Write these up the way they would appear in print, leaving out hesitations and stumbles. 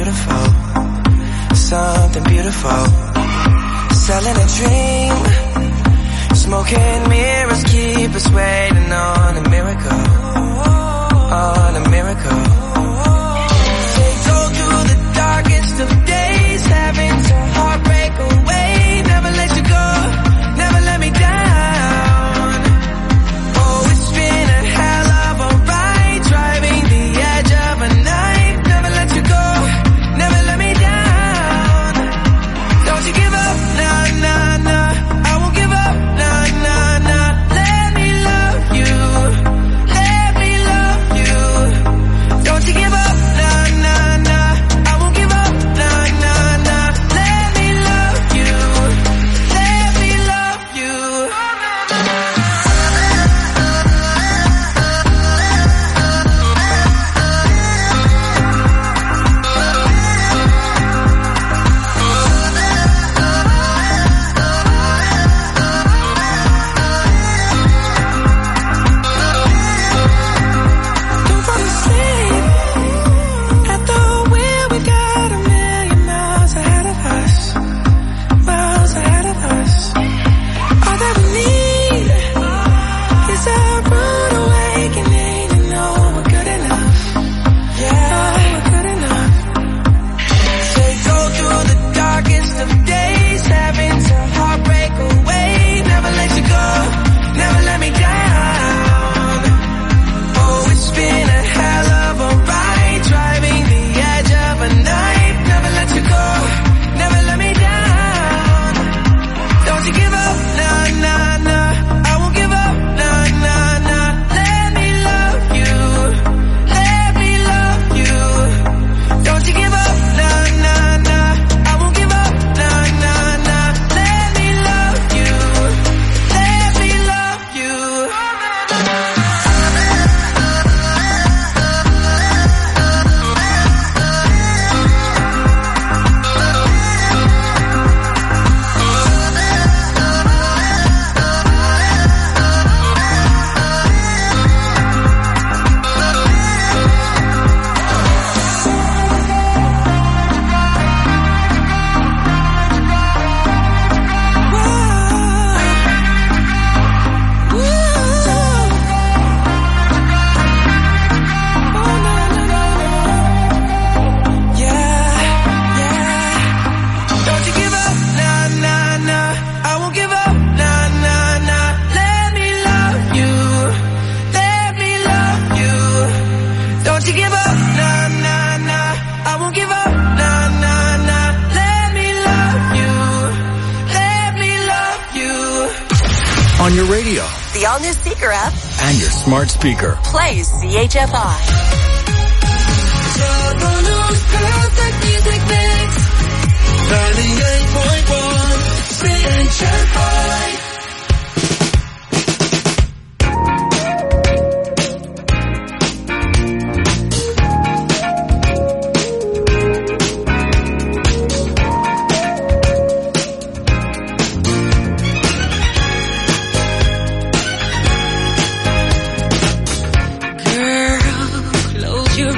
beautiful, something beautiful. Selling a dream, smoking mirrors keep us waiting on a miracle, on a miracle. They go through the darkest of days, having to heartbreak away. Never let you go, never let me down. Oh, it's been a hell of a ride, driving the edge of a knife. Never let you go, never let me down. Don't you give up, nah, nah, nah. I won't give up, nah, nah, nah. Let me love you, let me love you. Don't you give up, nah, nah, nah. I won't give up, nah, nah, nah. Let me love you, let me love you. Don't fall asleep at the wheel. We got a million miles ahead of us, miles ahead of us. All that we need is a rude awakening, and know we're good enough. Yeah, we're good enough. They go through the darkest of days, having to heartbreak away. Never let you go, never let me down. Oh, it's been a hell of a ride, driving the edge of a knife. Never let you go, never let me down. Don't you give up, nah, nah, nah. I won't give up, nah, nah, nah. Let me love you, let me love you. Don't you give up, nah, nah, nah. I won't give up, nah, nah, nah. Let me love you, let me love you. Don't you give up, nah, nah, nah. I won't give up, nah, nah, nah. Let me love you, let me love you. Don't you give up, nah, nah, nah. I won't give up, nah, nah, nah. Let me love you, let me love you. On your radio The all-new Seeker app and your smart speaker. plays CHFI. Perfect music mix. 98.1 CHFI. Girl, close your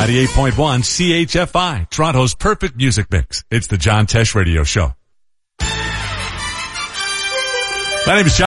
98.1 CHFI, Toronto's perfect music mix. It's the John Tesh Radio Show. My name is John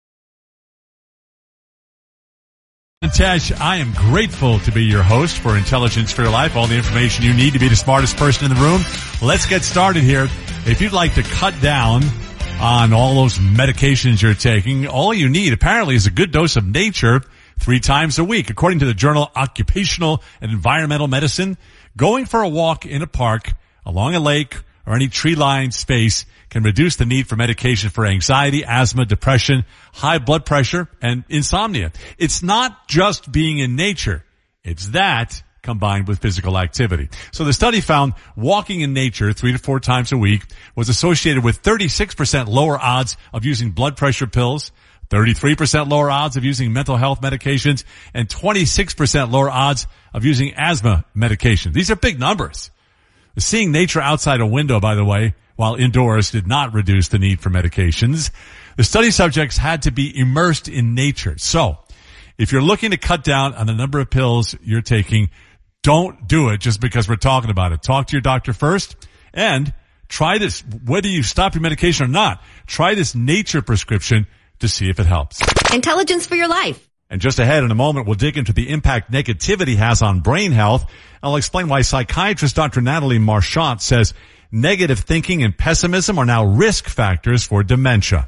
Tesh. I am grateful to be your host for Intelligence for Your Life. All the information you need to be the smartest person in the room. Let's get started here. If you'd like to cut down on all those medications you're taking, all you need apparently is a good dose of nature 3 times a week. According to the journal Occupational and Environmental Medicine, going for a walk in a park, along a lake, or any tree-lined space can reduce the need for medication for anxiety, asthma, depression, high blood pressure, and insomnia. It's not just being in nature. It's that combined with physical activity. So the study found walking in nature 3 to 4 times a week was associated with 36% lower odds of using blood pressure pills, 33% lower odds of using mental health medications, and 26% lower odds of using asthma medication. These are big numbers. Seeing nature outside a window, by the way, while indoors did not reduce the need for medications. The study subjects had to be immersed in nature. So, if you're looking to cut down on the number of pills you're taking, don't do it just because we're talking about it. Talk to your doctor first and try this. Whether you stop your medication or not, try this nature prescription to see if it helps. Intelligence for Your Life. And just ahead in a moment, we'll dig into the impact negativity has on brain health. I'll explain why psychiatrist Dr. Natalie Marchant says negative thinking and pessimism are now risk factors for dementia.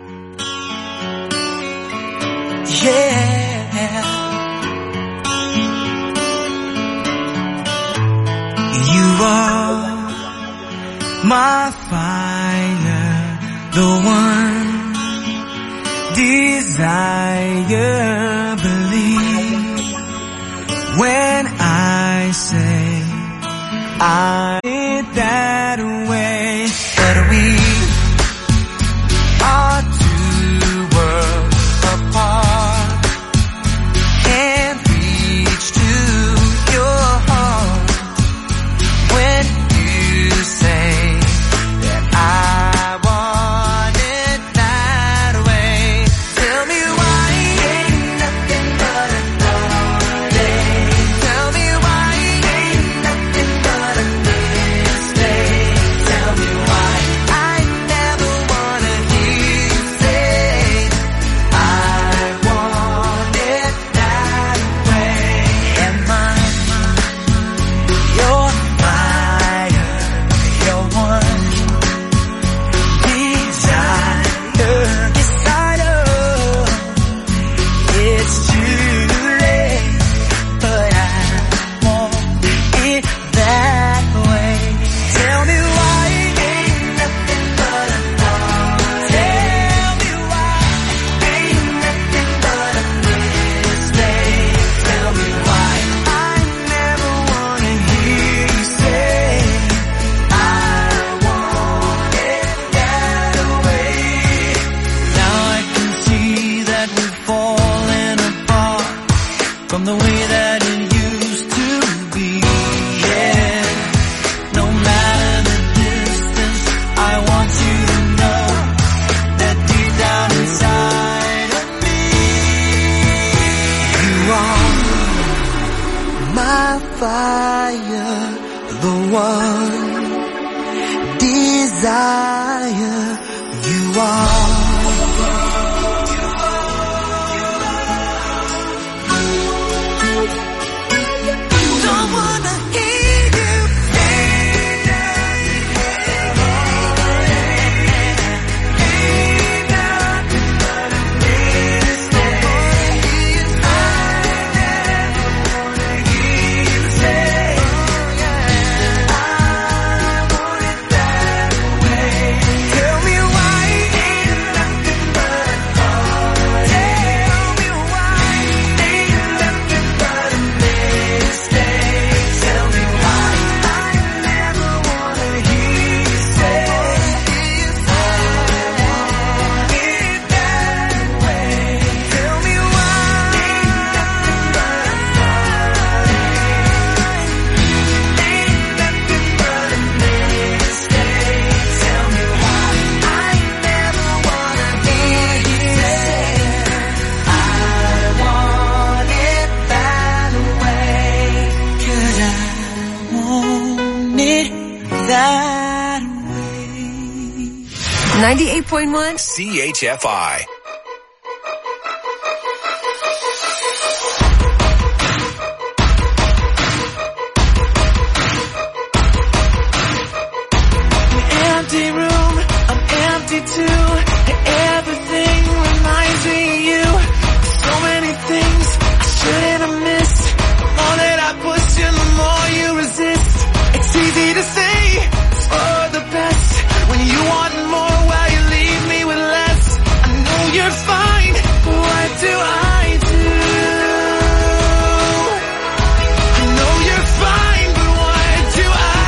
Yeah. You are my fire, the one desire, believe when I say I did that way, but we are 2 worlds apart, can't reach to your heart when you say that I want it that way. Tell me why ain't nothing but a darling. Tell me why ain't nothing but a mistake. Tell me why I never wanna hear you say I want it that way. And mine, your fire, your one desire. Yes, I know it's too late, but I want it that way. Tell me why ain't nothing but a thought. Tell me why ain't nothing but a mistake. Tell me why I never wanna hear you say I want it that way. Now I can see that we've fallen apart from the way that it used to be. Yeah, no matter the distance, I want you to know that deep down inside of me, you are my fire, the one desire. You are. Don't wanna hear you say ain't nothing but a mistake. I never wanna hear you say I want it that way. Tell me why ain't 98.1 CHFI. Empty room, I'm empty too. Everything reminds me of you. So many things I shouldn't have missed. The more that I push you, the more you resist. It's easy to say it's for the best when you want more while you leave me with less. I know you're fine, but what do I do? I know you're fine, but what do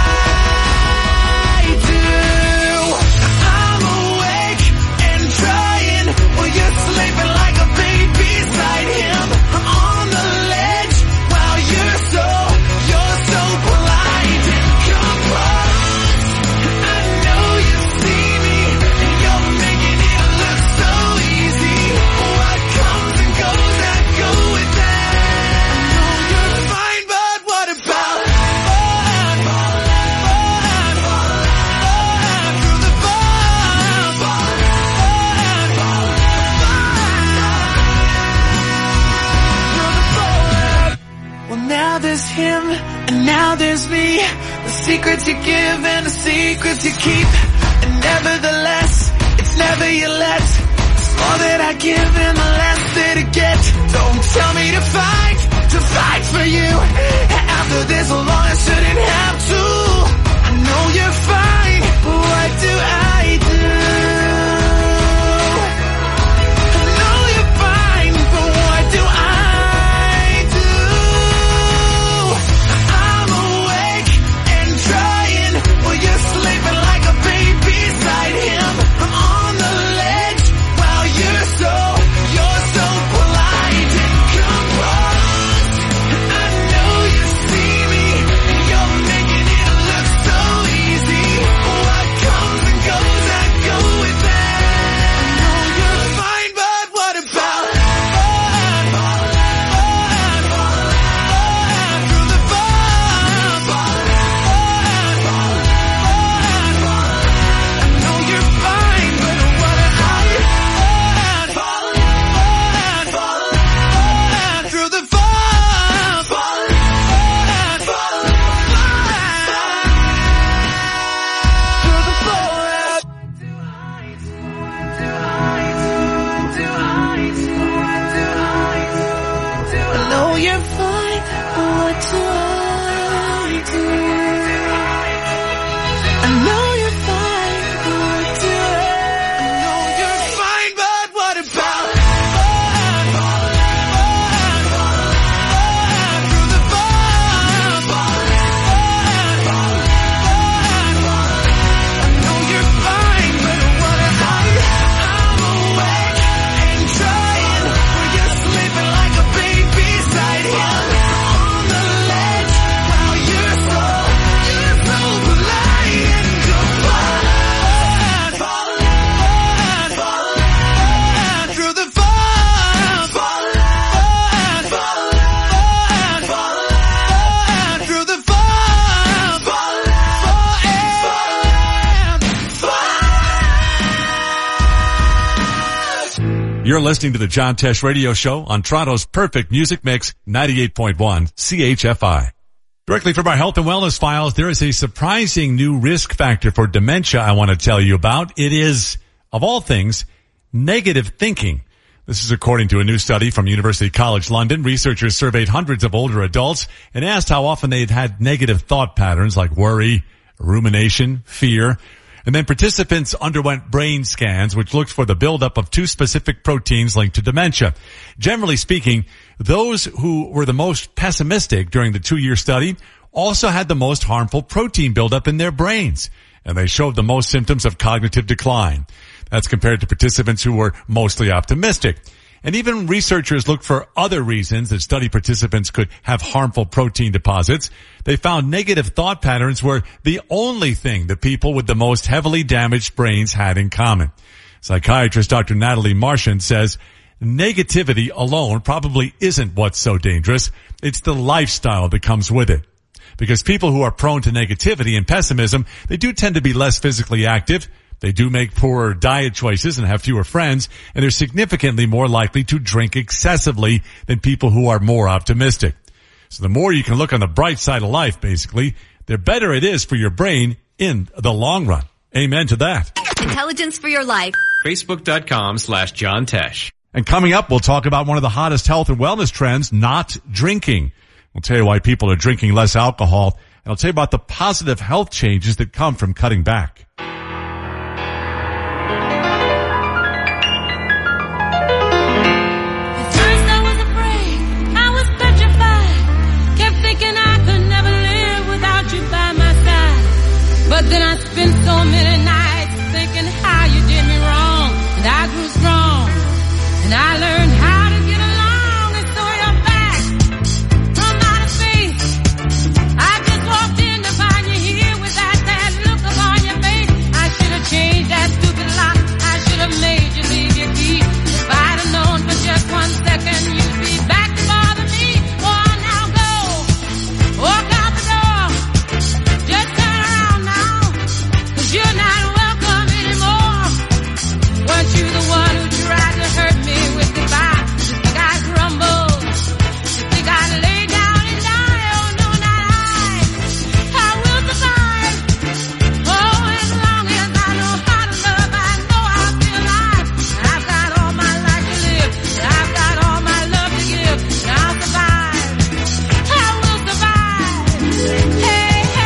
I do? I'm awake and trying while you're sleeping like a baby beside him. I'm on the ledge while you're so polite and composed. I know you see me and you're making it look so easy. What comes and goes, I go with that. I know you're fine, but what about fun? Through the well, now there's him, and now there's me. The secrets you give and the secrets you keep. And nevertheless, it's never your less. It's more that I give and the less that I get. Don't tell me to fight for you. After this long, I shouldn't have to. I know you're fine, but what do I do? I know you're fine, but what do I do? I'm awake and trying while you're sleeping like a baby beside him. I'm on the ledge while you're so polite and composed. I know you see me and you're making it look so easy. What comes and goes, I go with that. I know you're fine, but what about fun? Through the I know you're fine, but what about through the I know you're fine, but what do I do? I know you're fine, but what do I know you're fine, but what about through the I know you're fine, but what about I'm awake and trying while you're sleeping like a baby beside him. On the ledge while you're so polite and composed. Through the through the You're listening to the John Tesh Radio Show on Toronto's perfect music mix, 98.1 CHFI. Directly from our health and wellness files, there is a surprising new risk factor for dementia I want to tell you about. It is, of all things, negative thinking. This is according to a new study from University College London. Researchers surveyed hundreds of older adults and asked how often they'd had negative thought patterns like worry, rumination, fear. And then participants underwent brain scans, which looked for the buildup of two specific proteins linked to dementia. Generally speaking, those who were the most pessimistic during the 2-year study also had the most harmful protein buildup in their brains, and they showed the most symptoms of cognitive decline. That's compared to participants who were mostly optimistic. And even researchers looked for other reasons that study participants could have harmful protein deposits. They found negative thought patterns were the only thing the people with the most heavily damaged brains had in common. Psychiatrist Dr. Natalie Marchand says negativity alone probably isn't what's so dangerous. It's the lifestyle that comes with it. Because people who are prone to negativity and pessimism, they do tend to be less physically active, They do make poorer diet choices and have fewer friends, and they're significantly more likely to drink excessively than people who are more optimistic. So the more you can look on the bright side of life, basically, the better it is for your brain in the long run. Amen to that. Intelligence for your life. Facebook.com/John Tesh. And coming up, we'll talk about one of the hottest health and wellness trends, not drinking. We'll tell you why people are drinking less alcohol, and I'll tell you about the positive health changes that come from cutting back. But then I spent so many nights thinking how you did me wrong, and I grew strong, and I learned how to get along, and so you're back from outer space. I just walked in to find you here with that sad look upon your face. I should have changed that stupid lock. I should have made you leave your key. If I'd have known for just 1 second you'd be back to bother me. Oh, now go, walk out the door, just turn around now. You're not welcome anymore. Weren't you the one who tried to hurt me with goodbye? You think I crumble? You think I lay down and die? Oh no, not I will survive. Oh, as long as I know how to love, I know I'll be alive. I've got all my life to live, and I've got all my love to give, and I'll survive. I will survive. Hey.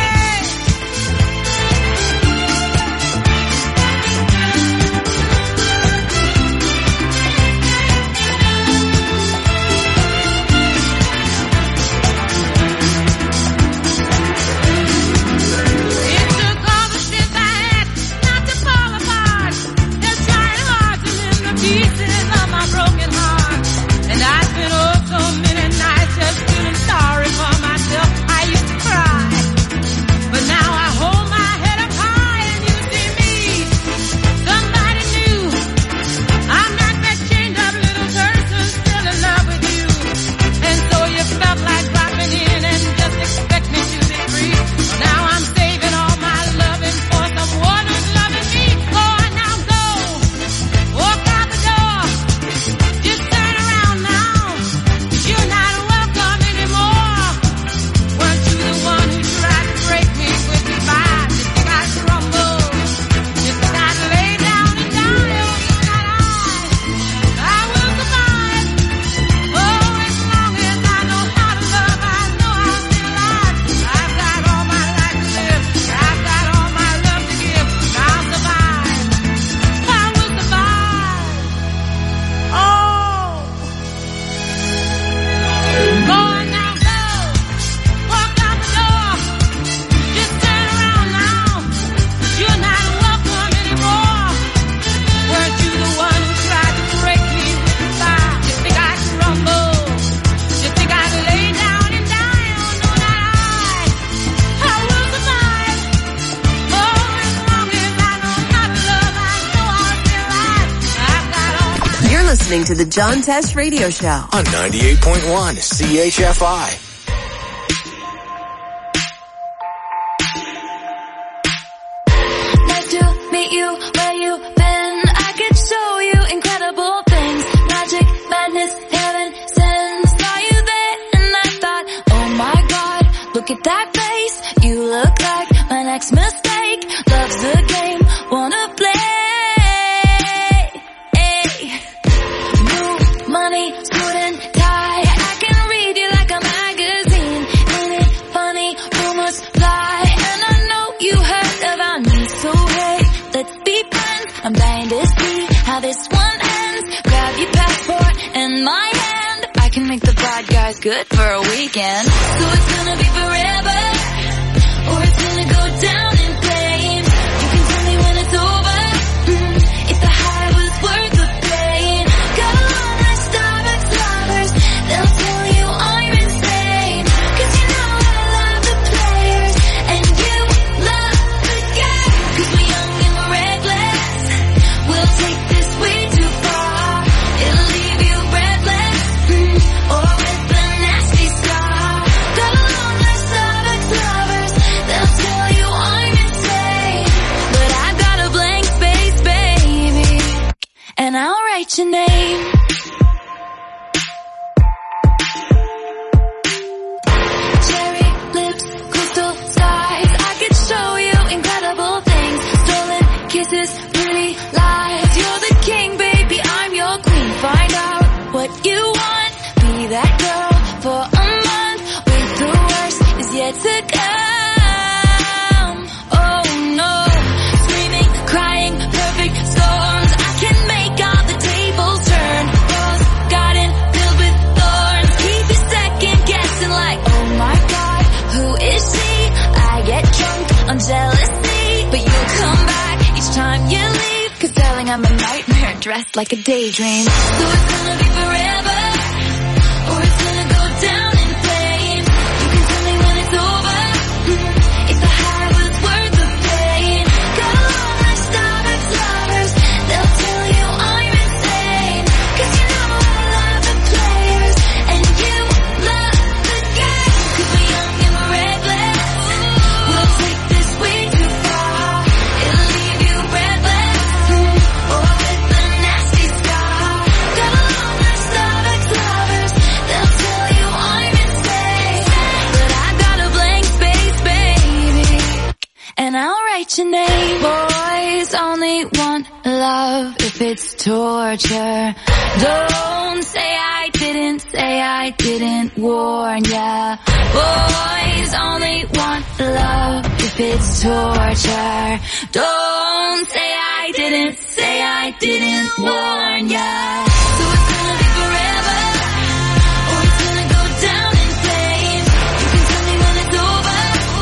To the John Tesh Radio Show on 98.1 CHFI. Nice to meet you, where you been? I could show you incredible things. Magic, madness, heaven sends. Saw you there and I thought, oh my God, look at that face. You look like my next mistake. Loves the game, wanna play. Money, suit and tie. I can read you like a magazine. Ain't it funny? Rumors fly. And I know you heard about me. So hey, let's be friends. I'm dying to see how this one ends. Grab your passport and my hand. I can make the bad guys good for a weekend. So it's gonna be forever, or it's gonna go down in flames. You can tell me when it's over, if the high was worth the pain. Go on, let's Starbucks lovers. They'll tell you I'm insane. 'Cause you know I love the players, and you love the game. 'Cause we're young and we're reckless. We'll take this way too far. It'll leave you breathless, or with a nasty scar. Go on. write your name. Cherry lips, crystal skies, I could show you incredible things. Stolen kisses, pretty lies. You're the king, baby, I'm your queen. Find out what you want, be that girl for a month. With the worst is yet to come. Oh no, screaming, crying, perfect storms. I can make all the tables turn. Rose garden filled with thorns. Keep you second guessing like, oh my god, who is she? I get drunk on jealousy, but you come back each time you leave. Cause darling, I'm a nightmare dressed like a daydream. So it's gonna be forever, or it's gonna go down in flames. You can tell me when it's over, if the high was worth the pain. Got a long list of ex-lovers, they'll tell you I'm insane. Cause you know I love the players, and you love the game. Cause we're young and we're reckless, we'll take this way too far. It'll leave you breathless, or with a nasty scar. Got a long list of ex-lovers, they'll tell you I'm insane. But I got a blank space, baby, and I'll write your name. Boys only want love if it's torture. Don't say I didn't warn ya. Boys only want love if it's torture. Don't say I didn't warn ya. So it's gonna be forever, or it's gonna go down in flames. You can tell me when it's over,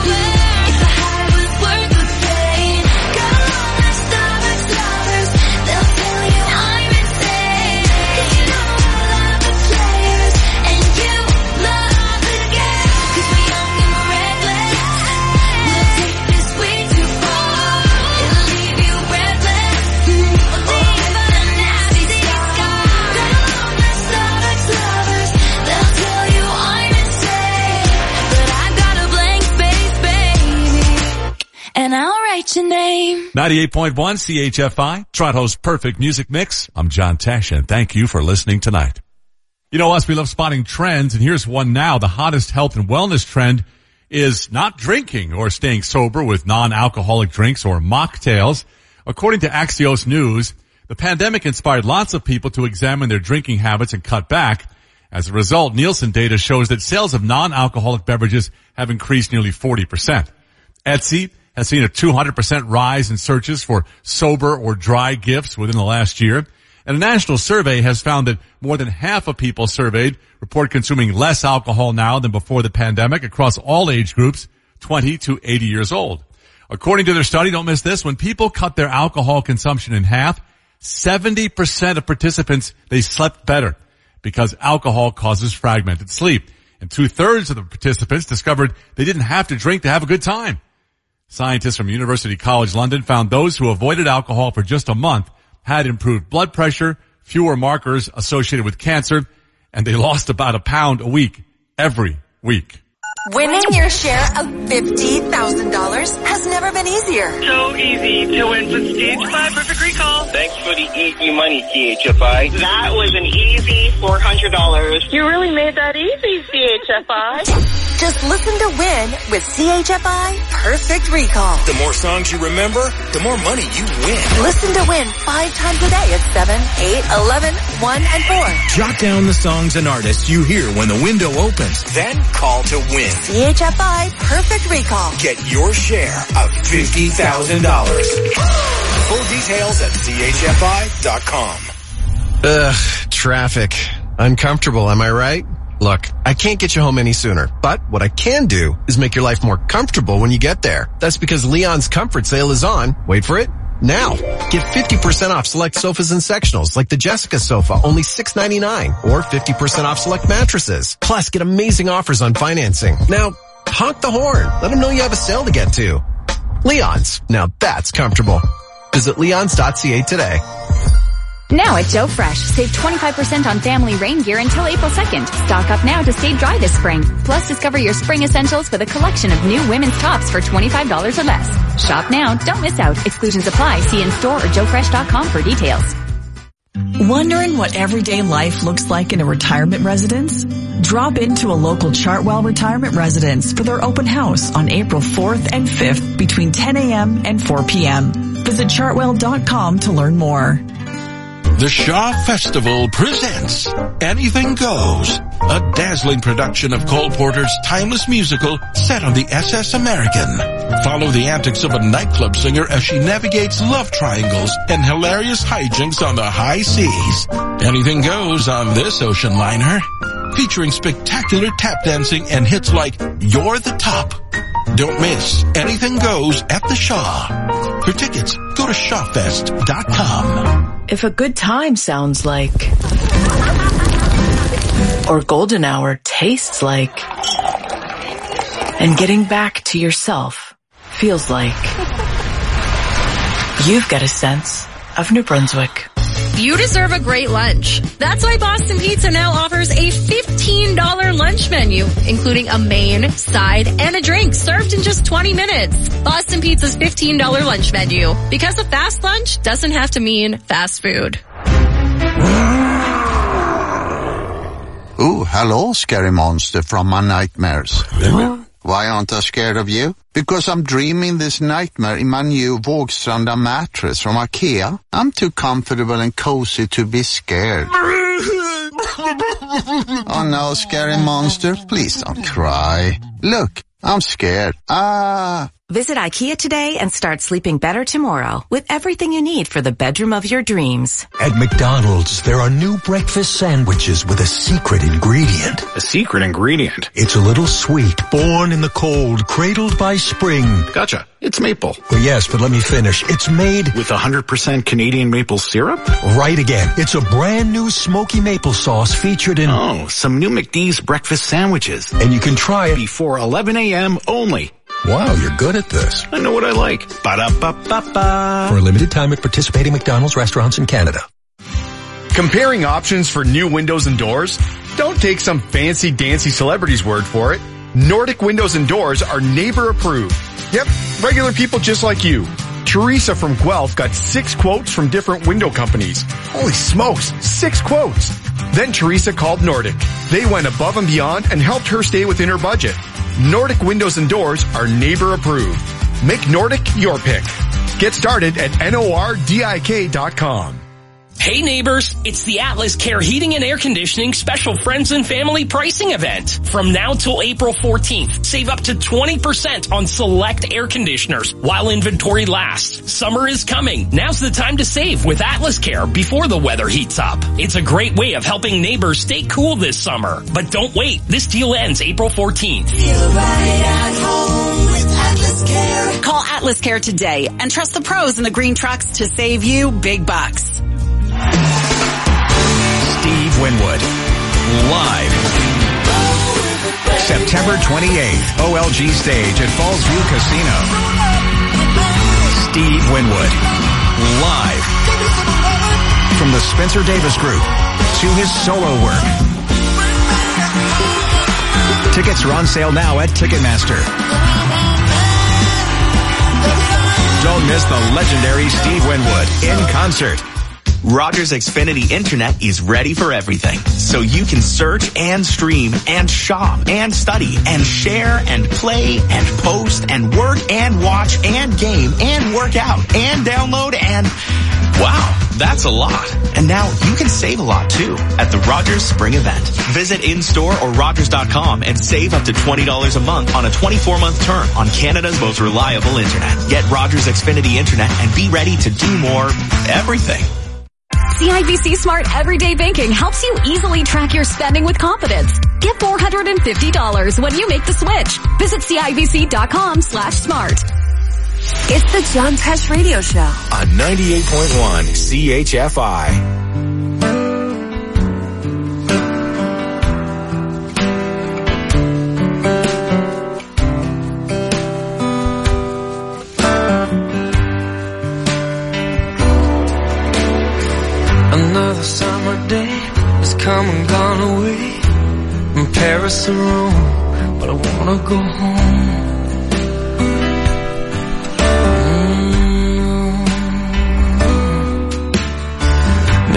if the high was worth the pain. Got a long list of ex-lovers, they'll tell you I'm insane. Cause you know I love the players, and you love the game. Cause we're young and we're reckless, we'll take this way too far. It'll leave you breathless, or with a nasty scar. Got a long list of ex-lovers, they'll tell you I'm insane. But I got a blank space, baby, and I'll write your name. 98.1 CHFI, Toronto's perfect music mix. I'm John Tesh, and thank you for listening tonight. You know us, we love spotting trends, and here's one now. The hottest health and wellness trend is not drinking or staying sober with non-alcoholic drinks or mocktails. According to Axios News, the pandemic inspired lots of people to examine their drinking habits and cut back. As a result, Nielsen data shows that sales of non-alcoholic beverages have increased nearly 40%. Etsy has seen a 200% rise in searches for sober or dry gifts within the last year. And a national survey has found that more than half of people surveyed report consuming less alcohol now than before the pandemic across all age groups, 20 to 80 years old. According to their study, don't miss this, when people cut their alcohol consumption in half, 70% of participants, they slept better because alcohol causes fragmented sleep. And 2/3 of the participants discovered they didn't have to drink to have a good time. Scientists from University College London found those who avoided alcohol for just a month had improved blood pressure, fewer markers associated with cancer, and they lost about a pound a week every week. Winning your share of $50,000 has never been easier. So easy to win with CHFI Perfect Recall. Thanks for the easy money, CHFI. That was an easy $400. You really made that easy, CHFI. Just listen to win with CHFI Perfect Recall. The more songs you remember, the more money you win. Listen to win 5 times a day at 7, 8, 11, 1, and 4. Jot down the songs and artists you hear when the window opens. Then call to win. CHFI Perfect Recall. Get your share of $50,000. Full details at chfi.com. Ugh, traffic. Uncomfortable, am I right? Look, I can't get you home any sooner, but what I can do is make your life more comfortable when you get there. That's because Leon's Comfort Sale is on. Wait for it. Now, get 50% off select sofas and sectionals like the Jessica sofa, only $6.99, or 50% off select mattresses. Plus, get amazing offers on financing. Now, honk the horn. Let them know you have a sale to get to. Leon's. Now that's comfortable. Visit leons.ca today. Now at Joe Fresh, save 25% on family rain gear until April 2nd. Stock up now to stay dry this spring. Plus, discover your spring essentials with a collection of new women's tops for $25 or less. Shop now, don't miss out. Exclusions apply. See in-store or joefresh.com for details. Wondering what everyday life looks like in a retirement residence? Drop into a local Chartwell retirement residence for their open house on April 4th and 5th between 10 a.m. and 4 p.m. Visit chartwell.com to learn more. The Shaw Festival presents Anything Goes, a dazzling production of Cole Porter's timeless musical set on the SS American. Follow the antics of a nightclub singer as she navigates love triangles and hilarious hijinks on the high seas. Anything goes on this ocean liner, featuring spectacular tap dancing and hits like You're the Top. Don't miss Anything Goes at the Shaw. For tickets, go to shawfest.com. If a good time sounds like, or golden hour tastes like, and getting back to yourself feels like, you've got a sense of New Brunswick. You deserve a great lunch. That's why Boston Pizza now offers a $15 lunch menu, including a main, side, and a drink served in just 20 minutes. Boston Pizza's $15 lunch menu. Because a fast lunch doesn't have to mean fast food. Oh, hello, scary monster from my nightmares. Why aren't I scared of you? Because I'm dreaming this nightmare in my new Vågstranda mattress from IKEA. I'm too comfortable and cozy to be scared. Oh no, scary monster, please don't cry. Look, I'm scared. Visit IKEA today and start sleeping better tomorrow with everything you need for the bedroom of your dreams. At McDonald's, there are new breakfast sandwiches with a secret ingredient. A secret ingredient? It's a little sweet, born in the cold, cradled by spring. Gotcha. It's maple. Well, yes, but let me finish. It's made with 100% Canadian maple syrup? Right again. It's a brand new smoky maple sauce featured in... Oh, some new McD's breakfast sandwiches. And you can try it before 11 a.m. only. Wow, you're good at this. I know what I like. Ba-da-ba-ba-ba. For a limited time at participating McDonald's restaurants in Canada. Comparing options for new windows and doors? Don't take some fancy dancy celebrity's word for it. Nordic Windows and Doors are neighbor approved. Yep, regular people just like you. Teresa from Guelph got 6 quotes from different window companies. Holy smokes, 6 quotes. Then Teresa called Nordic. They went above and beyond and helped her stay within her budget. Nordic Windows and Doors are neighbor approved. Make Nordic your pick. Get started at NORDIK.com. Hey neighbors, it's the Atlas Care Heating and Air Conditioning Special Friends and Family Pricing Event. From now till April 14th, save up to 20% on select air conditioners while inventory lasts. Summer is coming. Now's the time to save with Atlas Care before the weather heats up. It's a great way of helping neighbors stay cool this summer. But don't wait, this deal ends April 14th. Feel right at home with Atlas Care. Call Atlas Care today and trust the pros in the green trucks to save you big bucks. Steve Winwood, live. September 28th, OLG stage at Fallsview Casino. Steve Winwood, live. From the Spencer Davis Group to his solo work. Tickets are on sale now at Ticketmaster. Don't miss the legendary Steve Winwood in concert. Rogers Xfinity Internet is ready for everything. So you can search and stream and shop and study and share and play and post and work and watch and game and work out and download and... Wow, that's a lot. And now you can save a lot too at the Rogers Spring Event. Visit in-store or Rogers.com and save up to $20 a month on a 24-month term on Canada's most reliable internet. Get Rogers Xfinity Internet and be ready to do more everything. CIBC Smart Everyday Banking helps you easily track your spending with confidence. Get $450 when you make the switch. Visit CIBC.com/smart. It's the John Tesh Radio Show on 98.1 CHFI. Another summer day has come and gone away from Paris to Rome, but I wanna go home.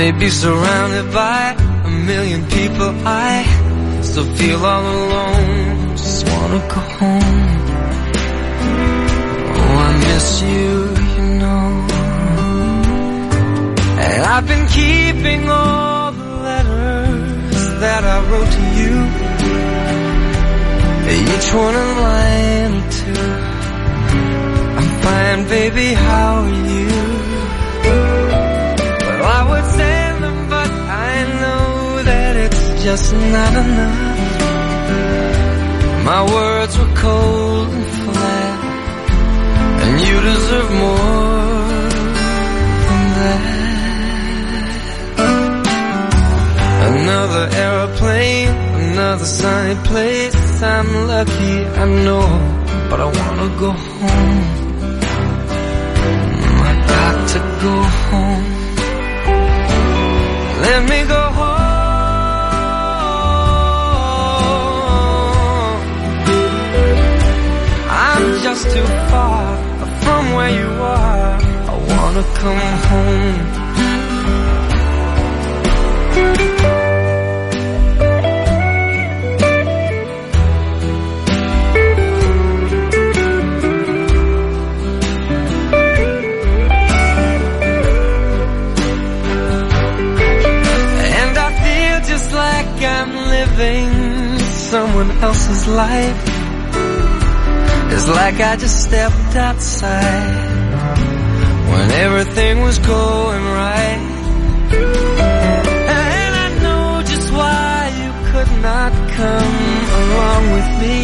Maybe surrounded by a million people, I still feel all alone. Just wanna go home. Oh, I miss you, you know. And I've been keeping all the letters that I wrote to you, each one a line or two. I'm fine, baby, how are you? Well, I would send them, but I know that it's just not enough. My words were cold and flat, and you deserve more than that. Another airplane, another sunny place. I'm lucky, I know, but I wanna go home. I got to go home. Let me go home. I'm just too far from where you are. I wanna come home. I'm living someone else's life. It's like I just stepped outside when everything was going right. And I know just why you could not come along with me.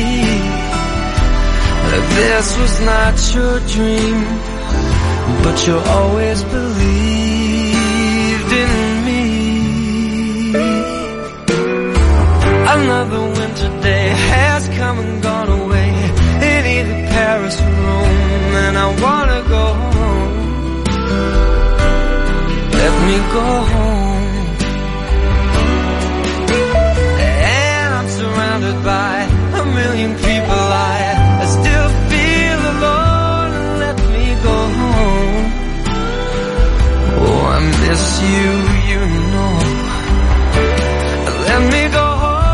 This was not your dream, but you always believed in me. Another winter day has come and gone away in either Paris or Rome, and I wanna go home. Let me go home. And I'm surrounded by a million people. I still feel alone. Let me go home. Oh, I miss you, you know. Let me go home.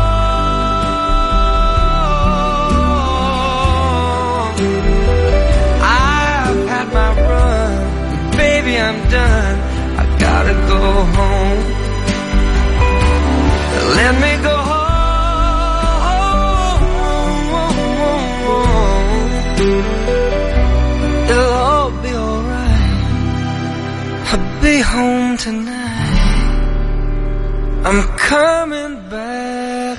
I'm done, I gotta go home. Let me go home. It'll all be alright. I'll be home tonight. I'm coming back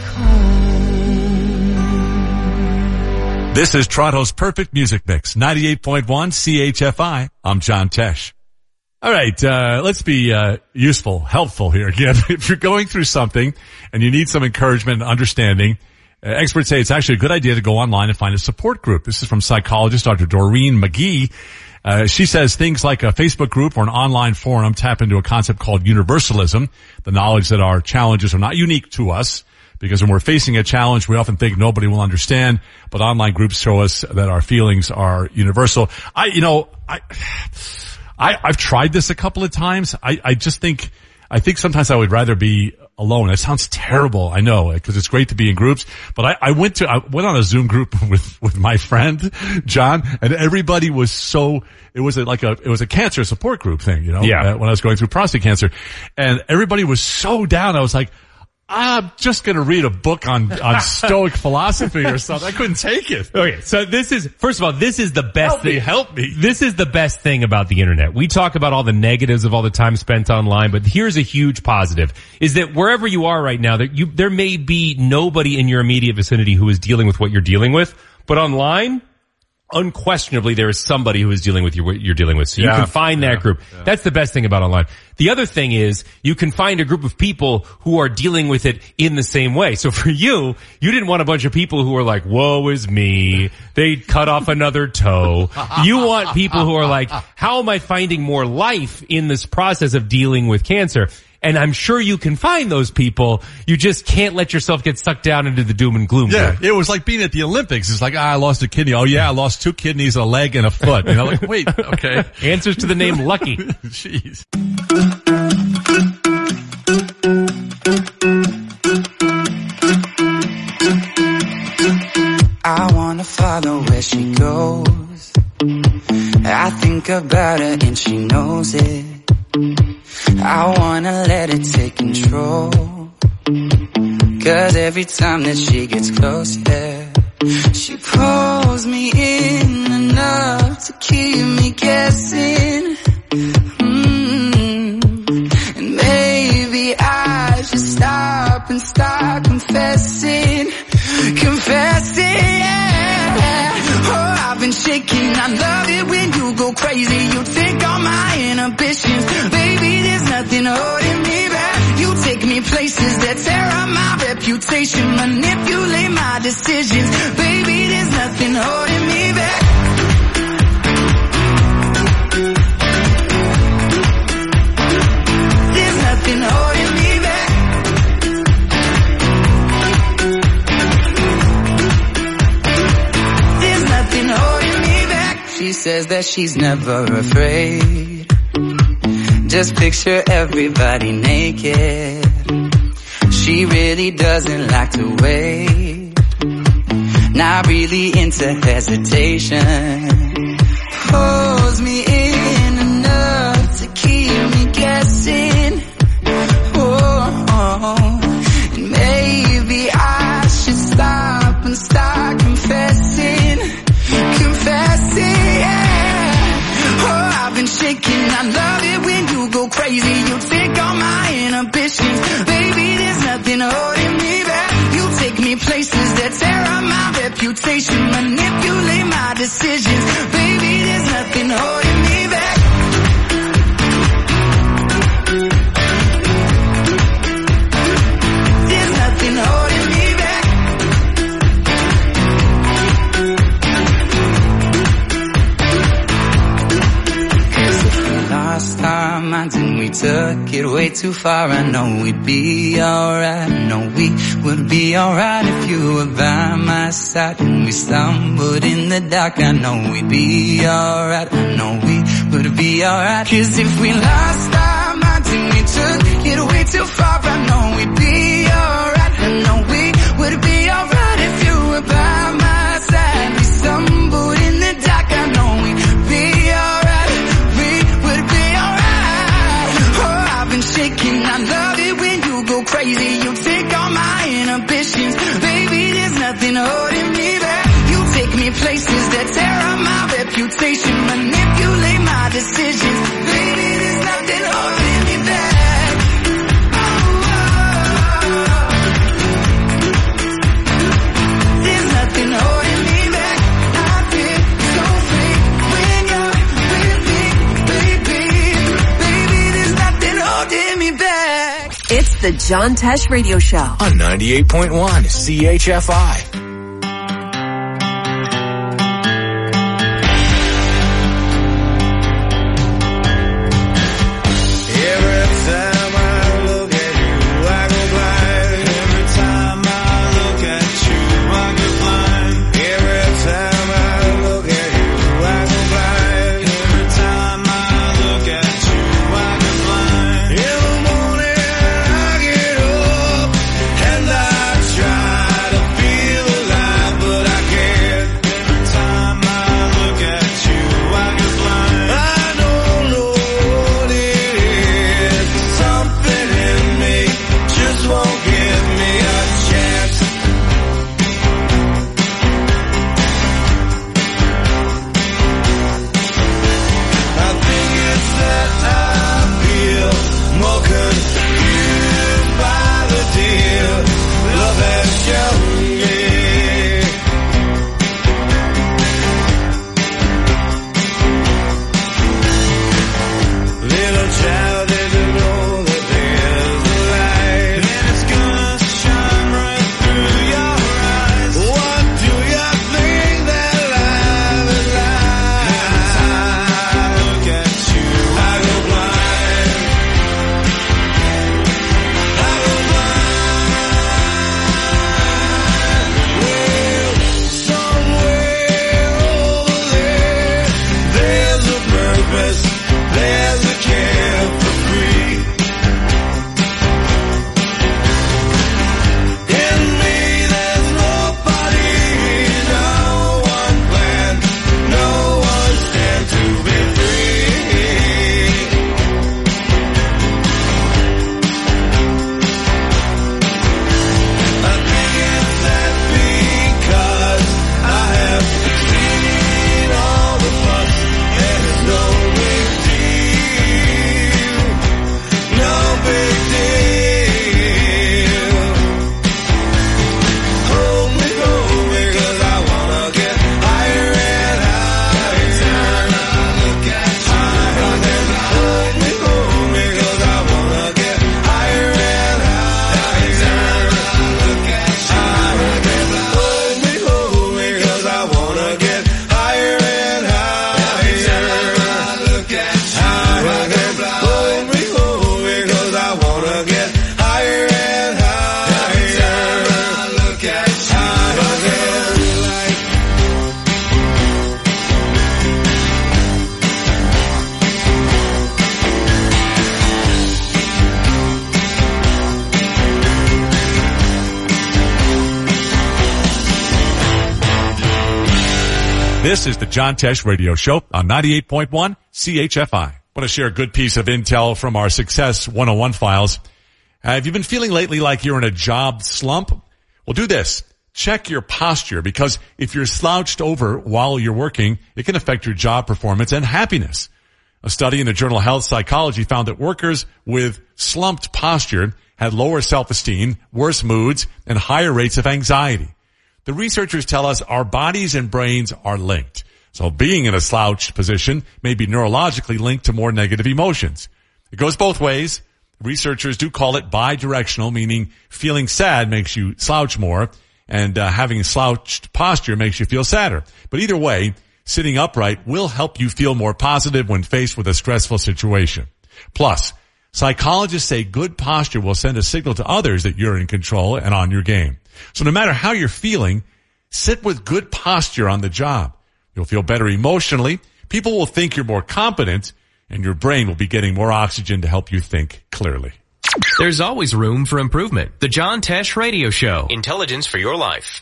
home. This is Toronto's Perfect Music Mix, 98.1 CHFI. I'm John Tesh. All right, let's be useful, helpful here again. If you're going through something and you need some encouragement and understanding, experts say it's actually a good idea to go online and find a support group. This is from psychologist Dr. Doreen McGee. She says things like a Facebook group or an online forum tap into a concept called universalism, the knowledge that our challenges are not unique to us. Because when we're facing a challenge, we often think nobody will understand, but online groups show us that our feelings are universal. I've tried this a couple of times. I think sometimes I would rather be alone. It sounds terrible, I know, because it's great to be in groups, but I went on a Zoom group with my friend, John, and everybody was it was a cancer support group thing, you know, when I was going through prostate cancer, and everybody was so down. I was like, I'm just going to read a book on Stoic philosophy or something. I couldn't take it. Okay, so first of all, this is the best thing. Help me. This is the best thing about the internet. We talk about all the negatives of all the time spent online, but here's a huge positive, is that wherever you are right now, there may be nobody in your immediate vicinity who is dealing with what you're dealing with, but online, unquestionably there is somebody who is dealing with what you're dealing with. So you can find that group. Yeah. That's the best thing about online. The other thing is you can find a group of people who are dealing with it in the same way. So for you didn't want a bunch of people who are like, woe is me. They cut off another toe. You want people who are like, how am I finding more life in this process of dealing with cancer? And I'm sure you can find those people. You just can't let yourself get sucked down into the doom and gloom. Yeah, it was like being at the Olympics. It's like, I lost a kidney. Oh yeah, I lost 2 kidneys, a leg, and a foot. You know, like, wait, okay. Answers to the name Lucky. Jeez. goes. I think about her and she knows it. I wanna let it take control. 'Cause every time that she gets close, yeah, she pulls me in enough to keep me guessing. And maybe I should stop and start confessing. Confessing, yeah. Oh, I've been shaking. I love it when you go crazy. You take all my inhibitions. Baby, there's nothing holding me back. You take me places that tear up my reputation. Manipulate my decisions. Baby, there's nothing holding me back. There's nothing holding me back. There's nothing holding me back. She says that she's never afraid. Just picture everybody naked. She really doesn't like to wait. Not really into hesitation. Pulls me in enough to keep me guessing. Oh, and maybe I should stop and start confessing. Confessing, yeah. Oh, I've been shaking. I love it when you go crazy. You take all my inhibitions. Baby, there's nothing holding me back. You take me places that tear up my reputation. Manipulate my decisions. Baby, there's nothing holding me back. There's nothing holding me back. Lost our minds and we took it way too far. I know we'd be alright. I know we would be alright if you were by my side. And we stumbled in the dark. I know we'd be alright. I know we would be alright. 'Cause if we lost our minds and we took it way too far, I know we'd be alright. I know we would be alright if you were by my side. We stumbled in the dark. I know we'd be alright. Shaking, I love it when you go crazy. You take all my inhibitions. Baby, there's nothing holding me back. You take me places that tear up my reputation. Manipulate my decisions. Baby, there's nothing holding me back. Oh, there's nothing holding me back. I feel so free when you're with me, baby. Baby, there's nothing holding me back. It's the John Tesh Radio Show on 98.1 CHFI. Feel This is the John Tesh Radio Show on 98.1 CHFI. I want to share a good piece of intel from our Success 101 files. Have you been feeling lately like you're in a job slump? Well, do this. Check your posture, because if you're slouched over while you're working, it can affect your job performance and happiness. A study in the journal Health Psychology found that workers with slumped posture had lower self-esteem, worse moods, and higher rates of anxiety. The researchers tell us our bodies and brains are linked. So being in a slouched position may be neurologically linked to more negative emotions. It goes both ways. Researchers do call it bidirectional, meaning feeling sad makes you slouch more, and having a slouched posture makes you feel sadder. But either way, sitting upright will help you feel more positive when faced with a stressful situation. Plus, psychologists say good posture will send a signal to others that you're in control and on your game. So no matter how you're feeling, sit with good posture on the job. You'll feel better emotionally. People will think you're more competent, and your brain will be getting more oxygen to help you think clearly. There's always room for improvement. The John Tesh Radio Show. Intelligence for your life.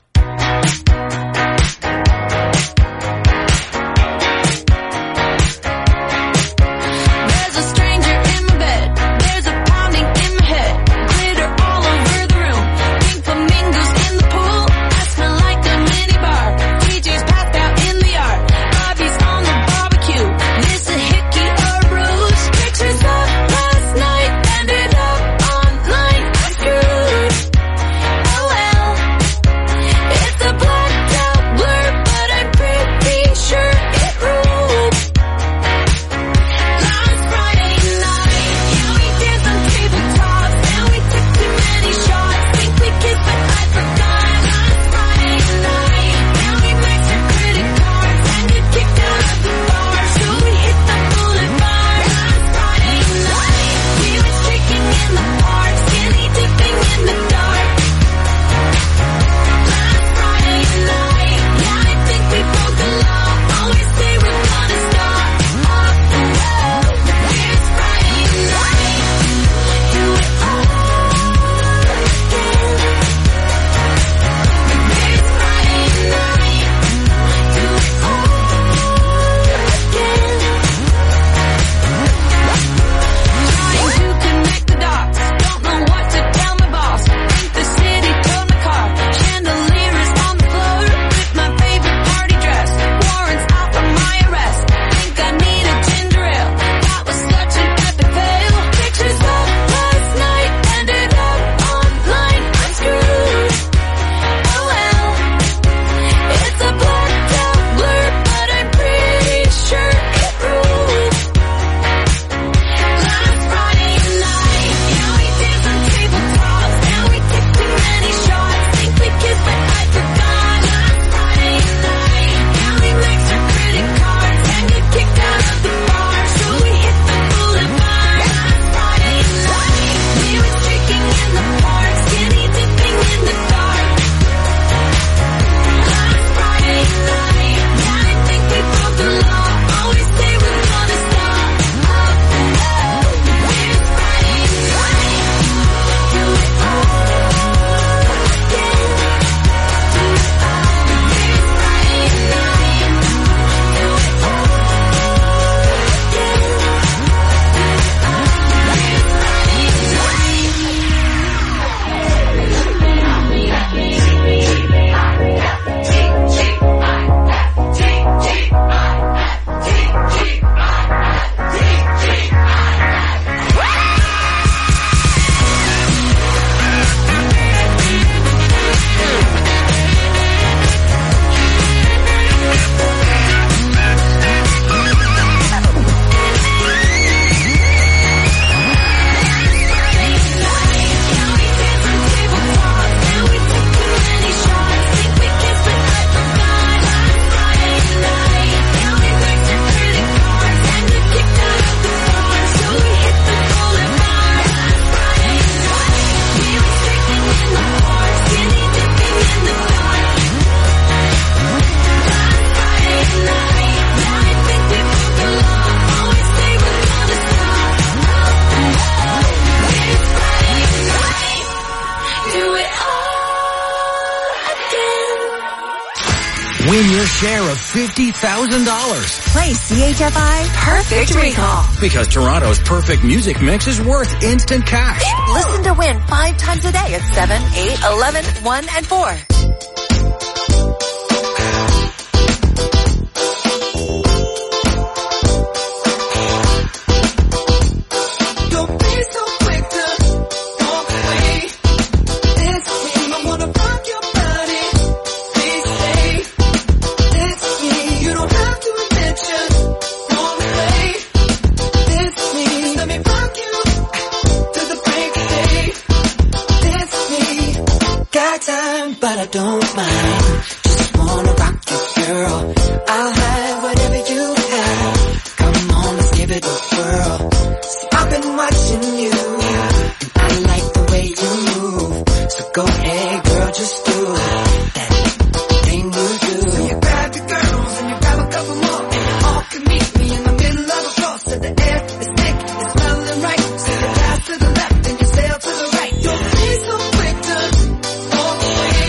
It's a black Win your share of $50,000. Play CHFI Perfect Recall. Because Toronto's perfect music mix is worth instant cash. Listen to win 5 times a day at 7, 8, 11, 1, and 4. But I don't mind, just wanna rock you, girl. I'll have whatever you have. Come on, let's give it a whirl. See, I've been watching you, and I like the way you move. So go ahead, girl, just do that thing you do. So you grab your girls and you grab a couple more, and you all can meet me in the middle of the floor. So the air is thick, it's smelling right. So you pass to the left and you sail to the right. Don't be so quick to walk away.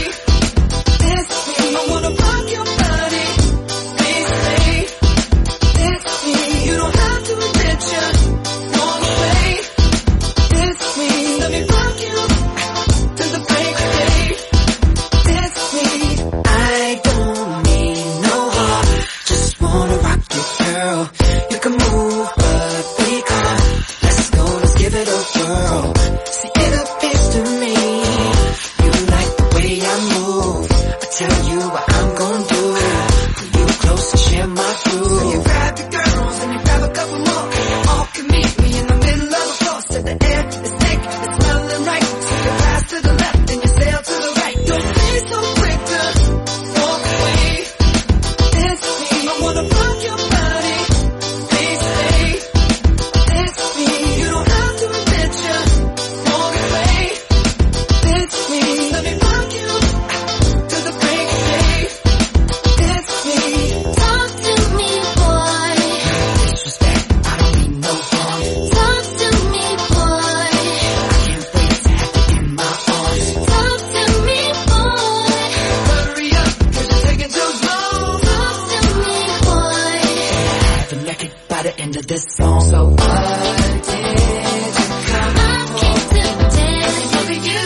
I wanna rock your body, please stay. It's me, you don't have to admit you wanna play. It's me, let me rock you till the break of day. It's me, I don't mean no harm, just wanna rock you, girl. You can move, but be calm. Let's go, let's give it a whirl. See, it appears to me you like the way I move. Tell you what I'm gonna do. Pull you close and share my groove. So you grab your girls and you grab a couple more, and you all can meet me in the middle of the floor. So the air is thick, it's smelling right. So you pass to the left and you sail to the right. Don't be so quick to walk away. It's me, I wanna rock your body, please stay. It's me, you don't have to admit you wanna play. It's me, let me rock you to the break of day. It's me. Talk to me, boy. No disrespect, I don't mean no harm. Talk to me, boy. I can't wait to have you in my arms. Talk to me, boy. Hurry up, 'cause you're taking too long. Talk to me, boy. Have you naked by the end of this song. So what did you come I came to dance with you.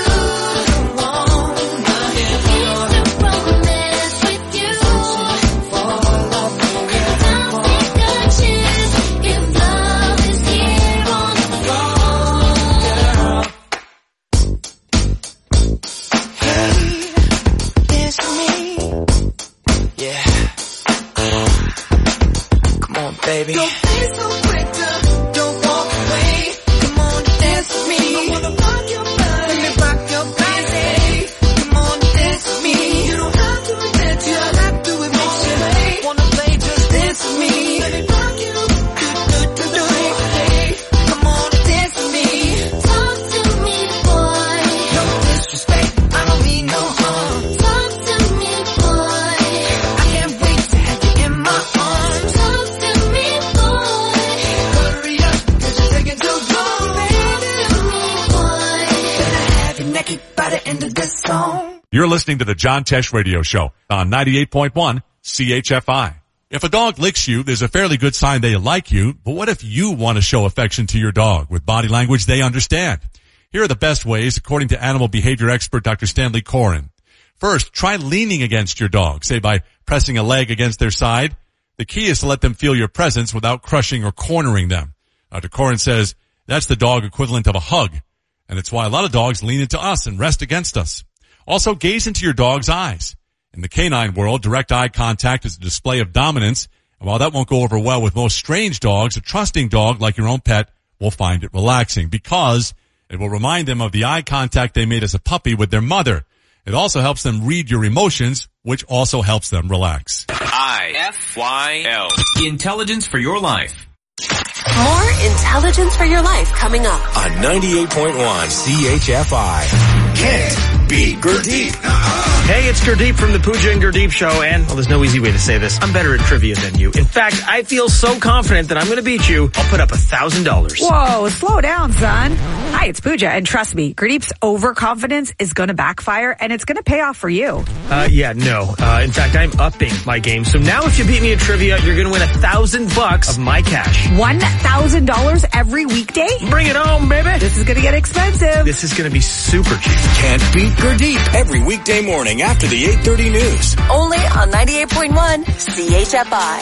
Baby. Don't be so quick to don't walk away. Come on, dance with me. I wanna rock your body. Let me rock your body. Come on, dance with me. You don't have to admit you have to admit you wanna play. Just dance with me. Let me rock you to the break of day. Come on, dance with me. Talk to me, boy. No disrespect, I don't mean no harm. Talk to me, boy. I can't wait to have you in my arms. Talk to me, boy. Hurry up, 'cause you're taking too long. Talk to me, boy. Better have you naked by the end of this song. You're listening to the John Tesh Radio Show on 98.1 CHFI. If a dog licks you, there's a fairly good sign they like you, but what if you want to show affection to your dog with body language they understand? Here are the best ways, according to animal behavior expert Dr. Stanley Coren. First, try leaning against your dog, say by pressing a leg against their side. The key is to let them feel your presence without crushing or cornering them. Dr. Coren says that's the dog equivalent of a hug, and it's why a lot of dogs lean into us and rest against us. Also, gaze into your dog's eyes. In the canine world, direct eye contact is a display of dominance, and while that won't go over well with most strange dogs, a trusting dog like your own pet will find it relaxing because it will remind them of the eye contact they made as a puppy with their mother. It also helps them read your emotions, which also helps them relax. IFYL. Intelligence for your life. More intelligence for your life coming up on 98.1 CHFI. Can't be Gurdeep. Hey, it's Gurdeep from the Pooja and Gurdeep Show, and, well, there's no easy way to say this. I'm better at trivia than you. In fact, I feel so confident that I'm going to beat you, I'll put up $1,000. Whoa, slow down, son. Hi, it's Pooja, and trust me, Gurdeep's overconfidence is going to backfire, and it's going to pay off for you. In fact, I'm upping my game. So now if you beat me at trivia, you're going to win $1,000 of my cash. $1,000 every weekday? Bring it home, baby. This is going to get expensive. This is going to be super cheap. Can't beat Gurdeep every weekday morning after the 8:30 news. Only on 98.1 CHFI.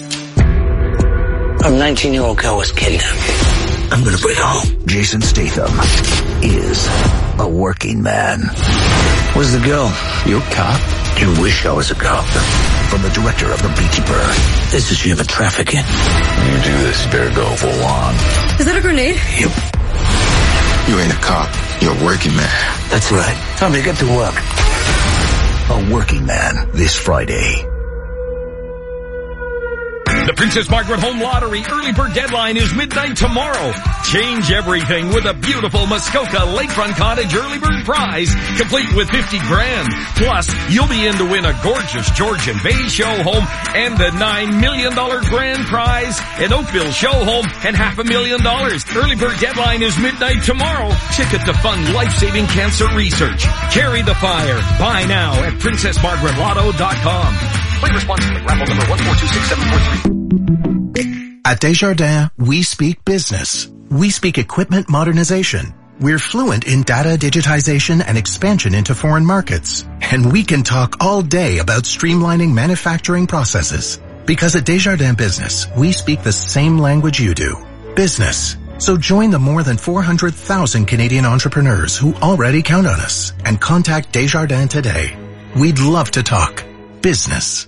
A 19-year-old girl was kidnapped. I'm gonna bring her home. Jason Statham is a working man. Where's the girl? You cop? You wish I was a cop. From the director of The Beekeeper. This is human trafficking. You do this, better go for long. Is that a grenade? Yep. You ain't a cop. You're a working man. That's right. Time to get to work. A Working Man this Friday. The Princess Margaret Home Lottery early bird deadline is midnight tomorrow. Change everything with a beautiful Muskoka Lakefront Cottage early bird prize, complete with $50,000. Plus, you'll be in to win a gorgeous Georgian Bay show home and the $9 million grand prize, an Oakville show home, and $500,000. Early bird deadline is midnight tomorrow. Ticket to fund life-saving cancer research. Carry the fire. Buy now at PrincessMargaretLotto.com. Play responsibly. Raffle number 1426743. At Desjardins, we speak business. We speak equipment modernization. We're fluent in data digitization and expansion into foreign markets. And we can talk all day about streamlining manufacturing processes. Because at Desjardins Business, we speak the same language you do. Business. So join the more than 400,000 Canadian entrepreneurs who already count on us and contact Desjardins today. We'd love to talk business.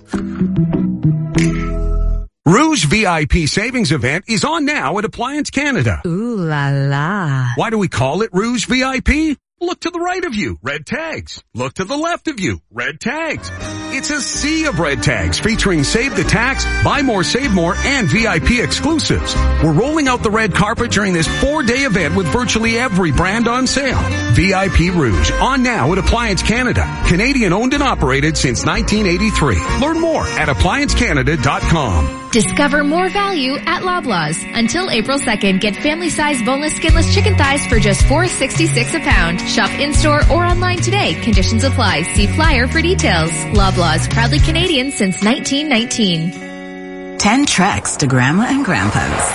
Rouge VIP Savings Event is on now at Appliance Canada. Ooh la la. Why do we call it Rouge VIP? Look to the right of you, red tags. Look to the left of you, red tags. It's a sea of red tags featuring Save the Tax, Buy More, Save More, and VIP exclusives. We're rolling out the red carpet during this 4-day event with virtually every brand on sale. VIP Rouge, on now at Appliance Canada. Canadian owned and operated since 1983. Learn more at ApplianceCanada.com. Discover more value at Loblaws. Until April 2nd, get family-sized boneless, skinless chicken thighs for just $4.66 a pound. Shop in-store or online today. Conditions apply. See flyer for details. Loblaws, proudly Canadian since 1919. 10 treks to Grandma and Grandpa's.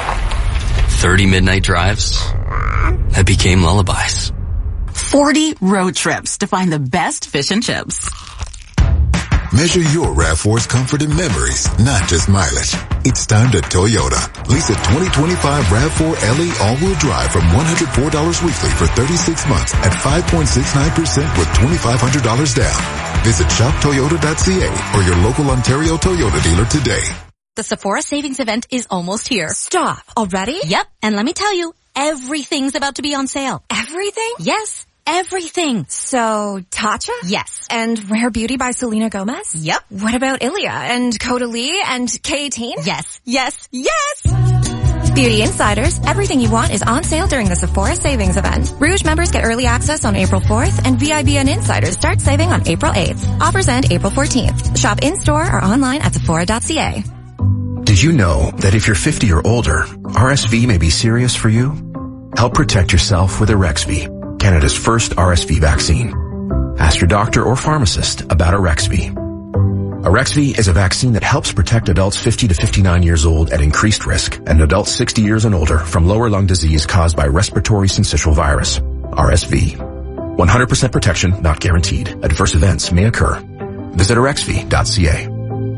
30 midnight drives that became lullabies. 40 road trips to find the best fish and chips. Measure your RAV4's comfort and memories, not just mileage. It's time to Toyota. Lease a 2025 RAV4 LE all-wheel drive from $104 weekly for 36 months at 5.69% with $2,500 down. Visit shoptoyota.ca or your local Ontario Toyota dealer today. The Sephora Savings Event is almost here. Stop. Already? Yep. And let me tell you, everything's about to be on sale. Everything? Yes. Everything. So, Tatcha? Yes. And Rare Beauty by Selena Gomez? Yep. What about Ilia and Caudalie and K18? Yes. Yes. Yes! Beauty Insiders, everything you want is on sale during the Sephora Savings Event. Rouge members get early access on April 4th, and VIBN Insiders start saving on April 8th. Offers end April 14th. Shop in-store or online at Sephora.ca. Did you know that if you're 50 or older, RSV may be serious for you? Help protect yourself with Arexvy, Canada's first RSV vaccine. Ask your doctor or pharmacist about Arexvy. Arexvy is a vaccine that helps protect adults 50 to 59 years old at increased risk and adults 60 years and older from lower lung disease caused by respiratory syncytial virus, RSV. 100% protection not guaranteed. Adverse events may occur. Visit Arexvy.ca.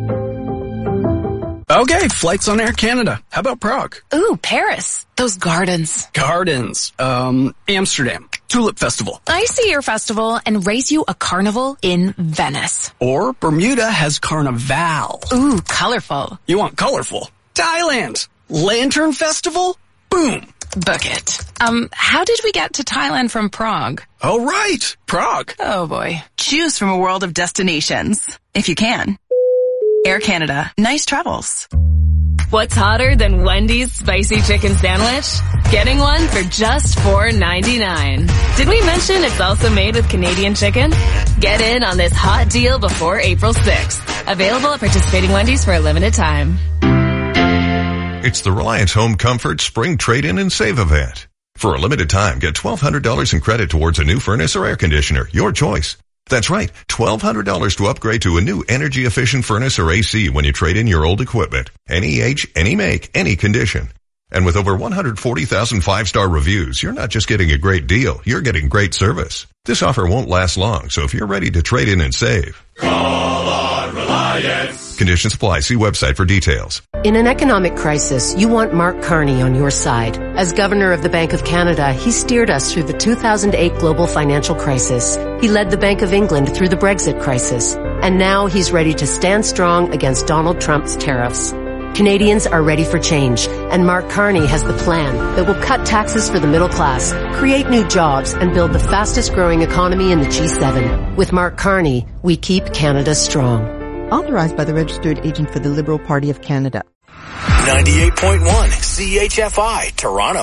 Okay, flights on Air Canada. How about Prague? Ooh, Paris. Those gardens. Gardens. Amsterdam. Tulip Festival. I see your festival and raise you a carnival in Venice. Or Bermuda has Carnival. Ooh, colorful. You want colorful? Thailand. Lantern Festival? Boom. Book it. How did we get to Thailand from Prague? Oh, right. Prague. Oh, boy. Choose from a world of destinations, if you can. Air Canada. Nice travels. What's hotter than Wendy's spicy chicken sandwich? Getting one for just $4.99. Did we mention it's also made with Canadian chicken? Get in on this hot deal before April 6th. Available at participating Wendy's for a limited time. It's the Reliance Home Comfort Spring Trade-In and Save event. For a limited time, get $1,200 in credit towards a new furnace or air conditioner, your choice. That's right, $1,200 to upgrade to a new energy-efficient furnace or AC when you trade in your old equipment. Any age, any make, any condition. And with over 140,000 five-star reviews, you're not just getting a great deal, you're getting great service. This offer won't last long, so if you're ready to trade in and save, call on Reliance. Conditions apply. See website for details. In an economic crisis, you want Mark Carney on your side. As Governor of the Bank of Canada, he steered us through the 2008 global financial crisis. He led the Bank of England through the Brexit crisis. And now he's ready to stand strong against Donald Trump's tariffs. Canadians are ready for change, and Mark Carney has the plan that will cut taxes for the middle class, create new jobs, and build the fastest growing economy in the G7. With Mark Carney, we keep Canada strong. Authorized by the Registered Agent for the Liberal Party of Canada. 98.1 CHFI, Toronto.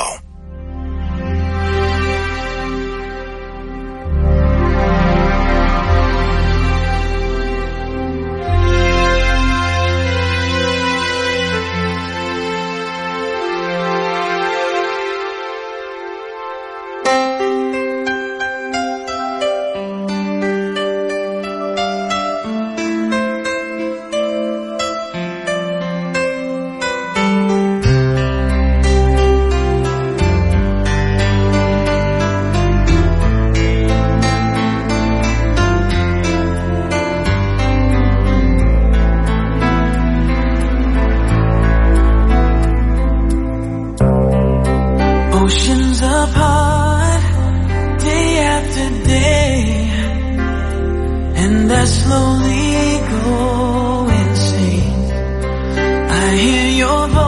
Oceans apart, day after day, and I slowly go insane. I hear your voice